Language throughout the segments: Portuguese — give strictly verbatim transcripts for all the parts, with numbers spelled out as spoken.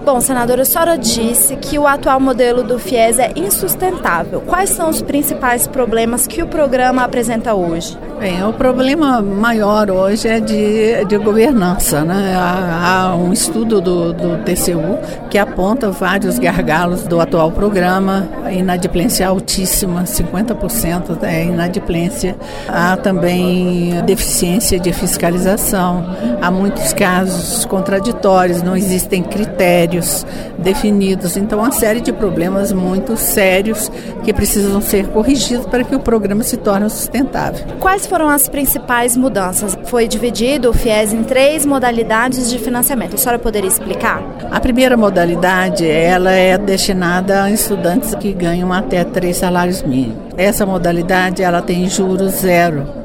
Bom, senadora, a senhora disse que o atual modelo do FIES é insustentável. Quais são os principais problemas que o programa apresenta hoje? Bem, o problema maior hoje é de, de governança, né? Há, há um estudo do, do T C U que aponta vários gargalos do atual programa, inadimplência altíssima, cinquenta por cento é inadimplência. Há também deficiência de fiscalização, há muitos casos contraditórios, não existem critérios definidos, então uma série de problemas muito sérios que precisam ser corrigidos para que o programa se torne sustentável. Quais foram as principais mudanças? Foi dividido o FIES em três modalidades de financiamento. A senhora poderia explicar? A primeira modalidade, ela é destinada a estudantes que ganham até três salários mínimos. Essa modalidade, ela tem juros zero.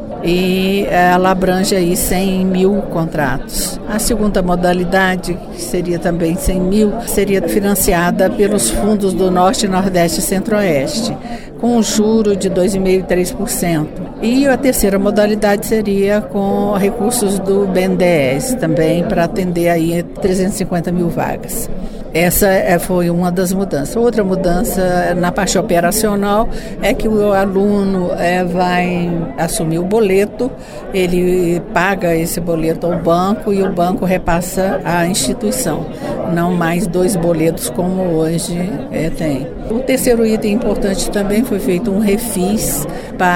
E ela abrange aí cem mil contratos. A segunda modalidade, que seria também cem mil, seria financiada pelos fundos do Norte, Nordeste e Centro-Oeste, com um juro de dois vírgula cinco por cento, três por cento. E a terceira modalidade seria com recursos do B N D E S, também para atender aí trezentas e cinquenta mil vagas. Essa foi uma das mudanças. Outra mudança na parte operacional é que o aluno é, vai assumir o boleto, ele paga esse boleto ao banco e o banco repassa à instituição, não mais dois boletos como hoje é, tem. O terceiro item importante também foi feito um refis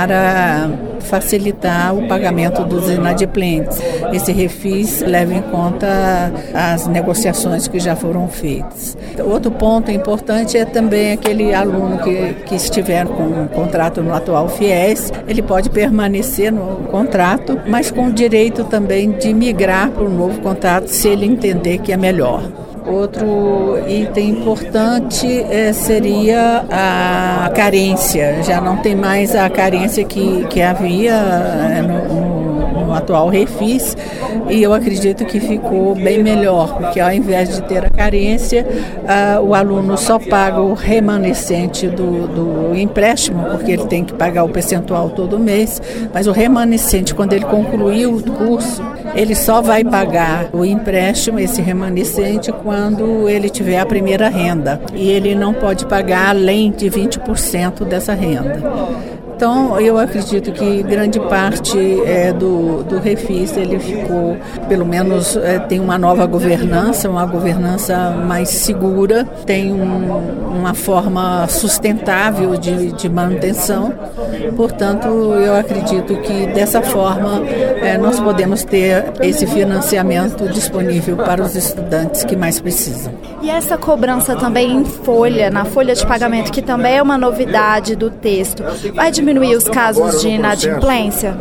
para facilitar o pagamento dos inadimplentes. Esse refis leva em conta as negociações que já foram feitas. Outro ponto importante é também aquele aluno que, que estiver com um contrato no atual FIES, ele pode permanecer no contrato, mas com o direito também de migrar para um novo contrato se ele entender que é melhor. Outro item importante é, seria a carência. Já não tem mais a carência que, que havia é, no, no, no atual refis, e eu acredito que ficou bem melhor, porque ao invés de ter a carência, ah, o aluno só paga o remanescente do, do empréstimo, porque ele tem que pagar o percentual todo mês, mas o remanescente, quando ele concluiu o curso, ele só vai pagar o empréstimo, esse remanescente, quando ele tiver a primeira renda. E ele não pode pagar além de vinte por cento dessa renda. Então, eu acredito que grande parte é, do, do refis, ele ficou, pelo menos, é, tem uma nova governança, uma governança mais segura, tem um, uma forma sustentável de, de manutenção. Portanto, eu acredito que dessa forma é, nós podemos ter esse financiamento disponível para os estudantes que mais precisam. E essa cobrança também em folha, na folha de pagamento, que também é uma novidade do texto, vai diminuir os casos de inadimplência?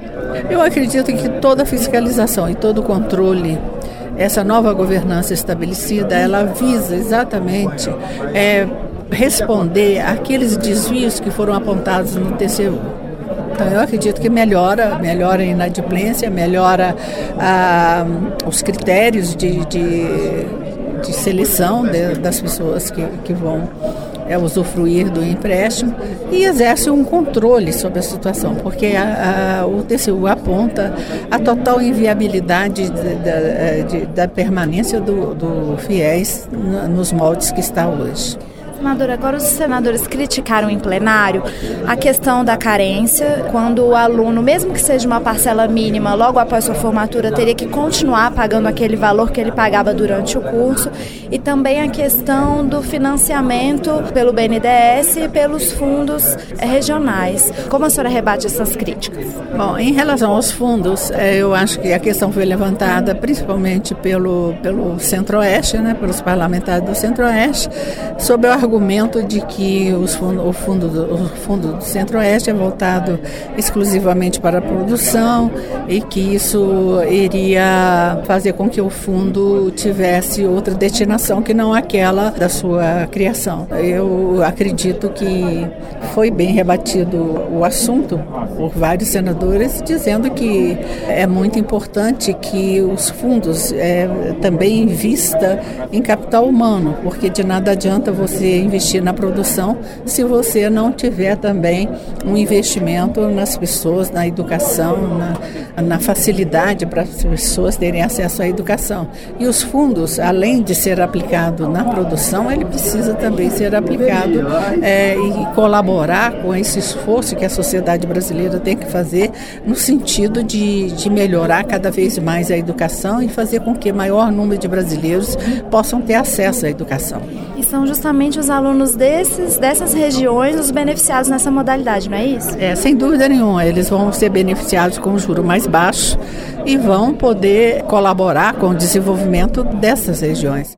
Eu acredito que toda fiscalização e todo controle, essa nova governança estabelecida, ela visa exatamente é, responder àqueles desvios que foram apontados no T C U. Então, eu acredito que melhora, melhora a inadimplência, melhora ah, os critérios de, de, de seleção de, das pessoas que, que vão é, usufruir do empréstimo e exerce um controle sobre a situação, porque a, a, o T C U aponta a total inviabilidade da, de, de, da permanência do, do FIES nos moldes que está hoje. Senadora, agora os senadores criticaram em plenário a questão da carência, quando o aluno, mesmo que seja uma parcela mínima, logo após sua formatura, teria que continuar pagando aquele valor que ele pagava durante o curso, e também a questão do financiamento pelo B N D E S e pelos fundos regionais. Como a senhora rebate essas críticas? Bom, em relação aos fundos, eu acho que a questão foi levantada principalmente pelo, pelo Centro-Oeste, né, pelos parlamentares do Centro-Oeste, sobre o argumento de que os fundo, o, fundo do, o fundo do Centro-Oeste é voltado exclusivamente para a produção e que isso iria fazer com que o fundo tivesse outra destinação que não aquela da sua criação. Eu acredito que foi bem rebatido o assunto por vários senadores, dizendo que é muito importante que os fundos é, também invista em capital humano, porque de nada adianta você você investir na produção se você não tiver também um investimento nas pessoas, na educação, na, na facilidade para as pessoas terem acesso à educação. E os fundos, além de ser aplicado na produção, ele precisa também ser aplicado é, e colaborar com esse esforço que a sociedade brasileira tem que fazer no sentido de, de melhorar cada vez mais a educação e fazer com que o maior número de brasileiros possam ter acesso à educação. E são justamente os alunos desses, dessas regiões os beneficiados nessa modalidade, não é isso? É, sem dúvida nenhuma. Eles vão ser beneficiados com um juro mais baixo e vão poder colaborar com o desenvolvimento dessas regiões.